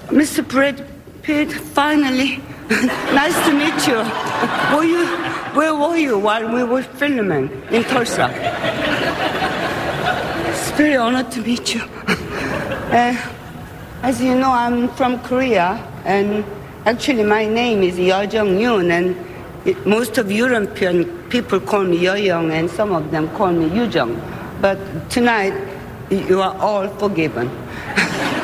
Mr. Brad Pitt, finally. Nice to meet you. Where were you while we were filming in Tulsa? It's very honored to meet you. As you know, I'm from Korea, and actually my name is Yeo Jung-yoon, and most of European people call me Yo-young, and some of them call me Yu-jung. But tonight, you are all forgiven.